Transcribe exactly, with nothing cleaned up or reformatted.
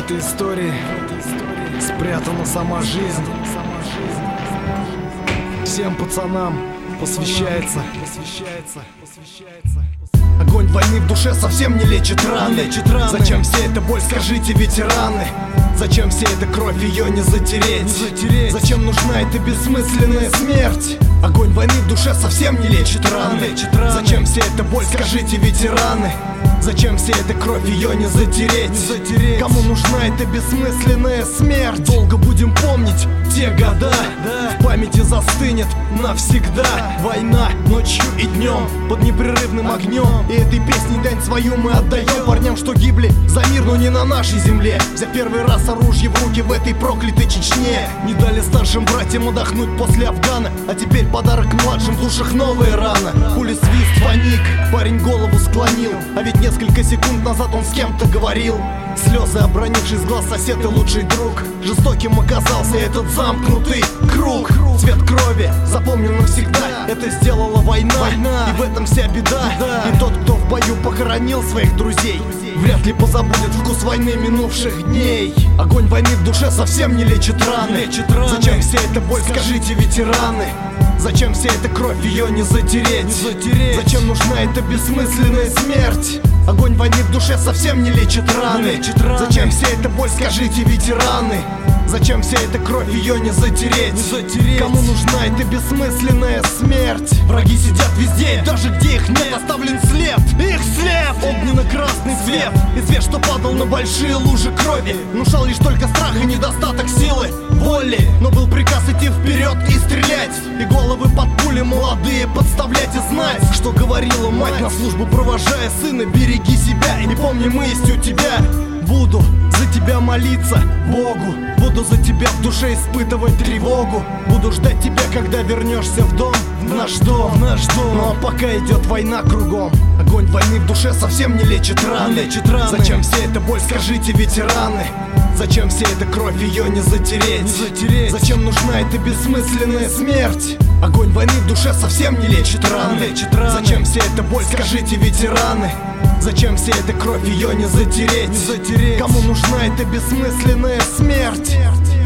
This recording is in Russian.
этой истории спрятана сама жизнь. Всем пацанам посвящается. Огонь войны в душе совсем не лечит раны. Зачем вся эта боль, скажите, ветераны? Зачем вся эта кровь, ее не затереть? Зачем нужна эта бессмысленная смерть? Огонь войны в душе совсем не лечит раны. Зачем вся эта боль, скажите, ветераны? Зачем вся эта кровь, ее не затереть? Кому нужна эта бессмысленная смерть? Долго будем помнить те года, в памяти застынет навсегда. Война ночью и днем под непрерывным огнем. И этой песней дань свою мы отдаем парням, что гибли за мир, но не на нашей земле. Взяв первый раз оружие в руки в этой проклятой Чечне. Не дали старшим братьям отдохнуть после Афгана, а теперь подарок младшим, в душах новые раны. Пули свист, паник, парень голову склонил, а ведь несколько секунд назад он с кем-то говорил. Слезы, обронившись глаз, сосед и лучший друг. Жестоким оказался этот замкнутый круг. Цвет крови запомнил навсегда. Это сделала война, война. И в этом вся беда. Да. И тот, кто в бою похоронил своих друзей, вряд ли позабудет вкус войны минувших дней. Огонь войны в душе совсем не лечит раны, лечит раны. Зачем вся эта боль, скажите, ветераны? Зачем вся эта кровь, ее не затереть? не затереть? Зачем нужна эта бессмысленная смерть? Огонь войны в душе совсем не лечит раны, лечит раны. Зачем вся эта боль, скажите, ветераны? Зачем вся эта кровь, ее не затереть? не затереть? Кому нужна эта бессмысленная смерть? Враги сидят везде, даже где их нет. Оставлен след, их след, огненно-красный цвет. И цвет, что падал на большие лужи крови, внушал лишь только страх и недостаток силы, воли. Но был приказ идти вперед и стрелять, и головы под пули молодые подставлять. И знать, что говорила мать на службу провожая сына: береги себя и помни, мы есть у тебя. Буду за тебя молиться Богу, буду за тебя в душе испытывать тревогу. Буду ждать тебя, когда вернешься в дом, в наш дом, в наш дом. Ну а пока идет война кругом, огонь войны в душе совсем не лечит раны, лечит раны. Зачем вся эта боль, скажите, ветераны? Зачем вся эта кровь, ее не затереть? не затереть? Зачем нужна эта бессмысленная смерть? Огонь войны в душе совсем не лечит раны, лечит раны. Зачем вся эта боль, скажите, ветераны? Зачем вся эта кровь, ее не затереть? не затереть? Кому нужна эта бессмысленная смерть?